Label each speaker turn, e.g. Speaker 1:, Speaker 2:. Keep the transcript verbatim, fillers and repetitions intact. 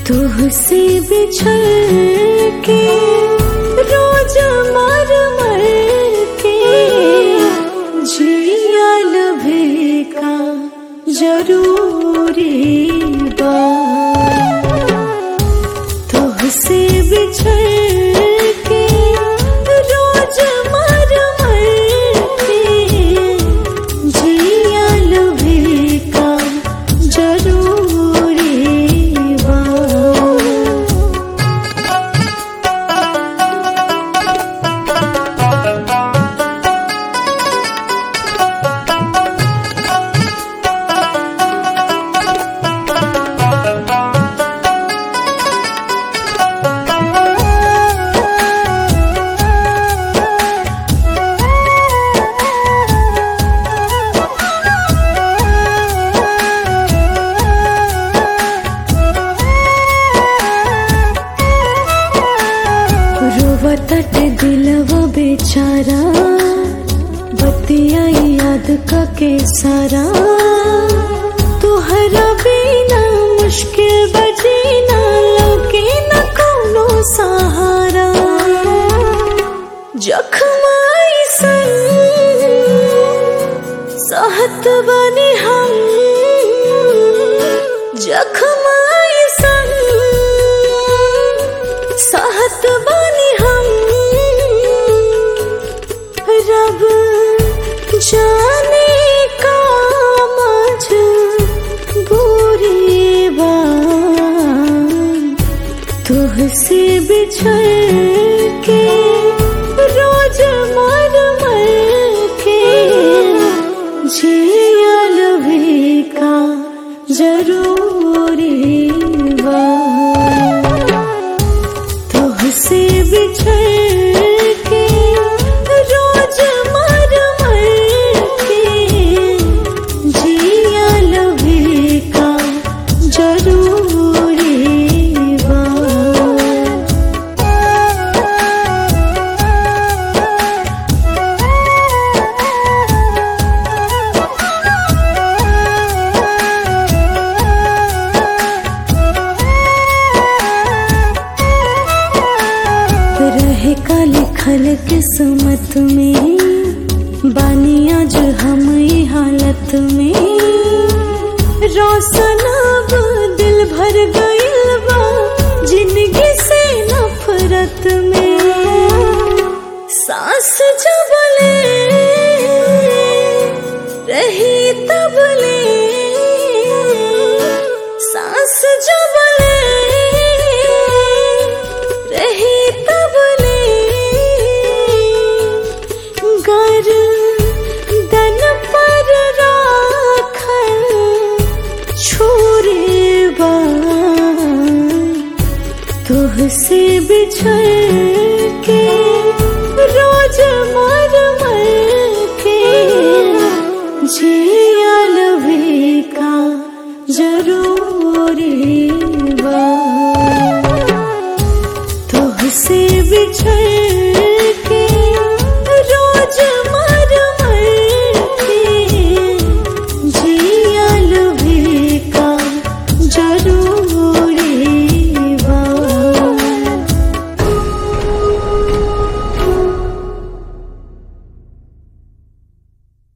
Speaker 1: तुझसे बिछड़ के रोज मर मर के जिया लभे का जरूरी बा। तुझसे बिछड़ के रोज मर मर के जिया लभे का जरूरी बा। रोवतट दिलवा बेचारा बतिया याद का के सारा। तुहरा बिना मुश्किल बजीना लौके न कोनो सहारा। जख्माई सन सहत बने हम जख्माई सन सहत बने हम। रब जाने का मजबूरी बा। तुझसे बिछड़ के रोज मर मर के जिया लभे का जरूरी बा। तुझसे बिछड़ के रोज मर मर के जिया लभे का जरूरी बा। रहे का लिखल किस्मत में बानी आज हम ई हालत में। रोशन अब दिल भर गइल बा जिंदगी से नफरत में। सांस जब ले रही तब ले सांस जब ले रही तब ले गर्दन पर राखल छुरी बा। तुझसे बिछड़